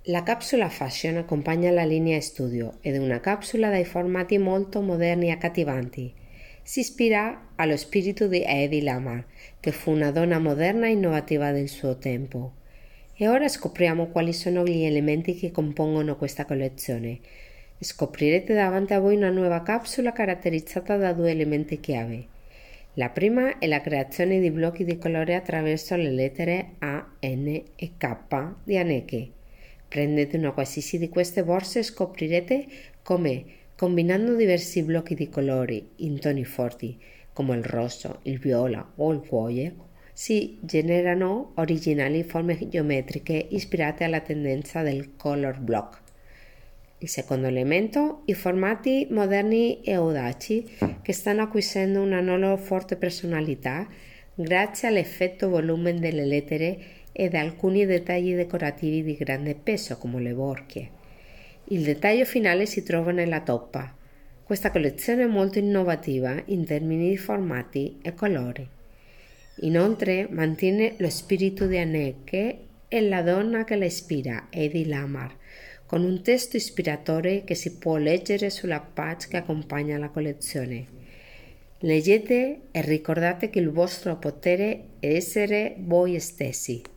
La capsula Fashion accompagna la linea Studio ed è una capsula dai formati molto moderni e accattivanti. Si ispira allo spirito di Hedy Lamarr, che fu una donna moderna e innovativa del suo tempo. E ora scopriamo quali sono gli elementi che compongono questa collezione. Scoprirete davanti a voi una nuova capsula caratterizzata da due elementi chiave. La prima è la creazione di blocchi di colore attraverso le lettere A, N e K di Anneke. Prendete una qualsiasi di queste borse e scoprirete come, combinando diversi blocchi di colori in toni forti, come il rosso, il viola o il cuoio, si generano originali forme geometriche ispirate alla tendenza del color block. Il secondo elemento, i formati moderni e audaci che stanno acquisendo una loro forte personalità grazie all'effetto volume delle lettere ed alcuni dettagli decorativi di grande peso come le borchie. Il dettaglio finale si trova nella toppa. Questa collezione è molto innovativa in termini di formati e colori. Inoltre mantiene lo spirito di Anneke e la donna che la ispira, Hedy Lamarr, con un testo ispiratore che si può leggere sulla page che accompagna la collezione. Leggete e ricordate che il vostro potere è essere voi stessi.